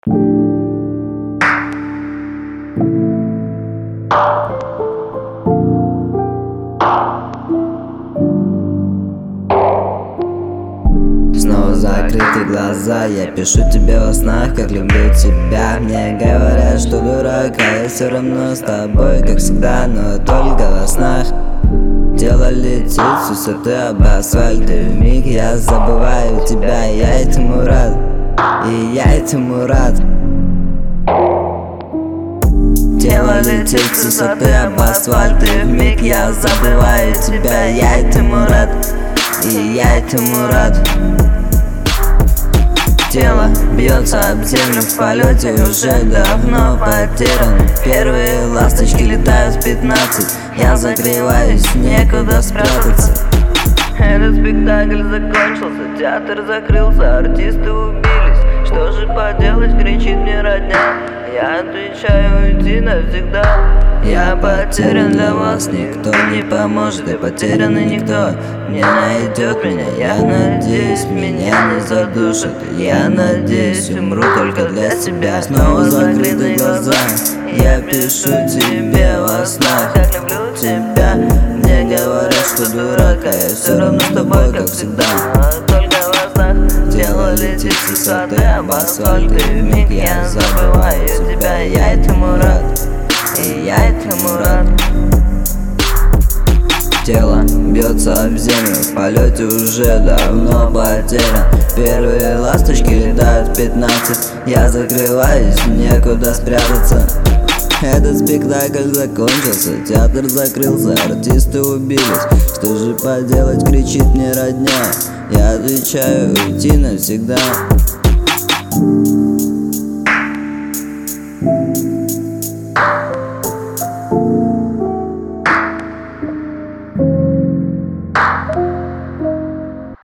Снова закрыты глаза, я пишу тебе во снах, как люблю тебя. Мне говорят, что дурак, а я все равно с тобой, как всегда, но только во снах. Тело летит с высоты об асфальт, и вмиг я забываю тебя, и я этому рад, и я этому рад. Тело летит с высоты об асфальт, и вмиг я забываю тебя, и я этому рад, и я этому рад. Тело бьется об землю в полете, уже давно потерян. Первые ласточки летают в 15, я закрываюсь, некуда спрятаться. Этот спектакль закончился, театр закрылся, артисты убились. Что же поделать, кричит мне родня. Я отвечаю, уйди навсегда. Я потерян, для вас никто не поможет, и потерян, и никто не найдет меня. Я надеюсь, меня не задушат, я надеюсь, умру только для себя. Снова закрыты глаза, я пишу тебе во снах, Как люблю тебя. Мне говорят, что дурак, а я все равно с тобой, как всегда. только во снах. Тело летит с высоты об асфальт, и вмиг я забываю тебя, я этому рад, и я этому рад. Тело бьется об землю, в полете уже давно потерян. Первые ласточки летают в 15, я закрываюсь, некуда спрятаться. Этот спектакль закончился, театр закрылся, артисты убились. Что же поделать, кричит мне родня. Я отвечаю, уйти навсегда.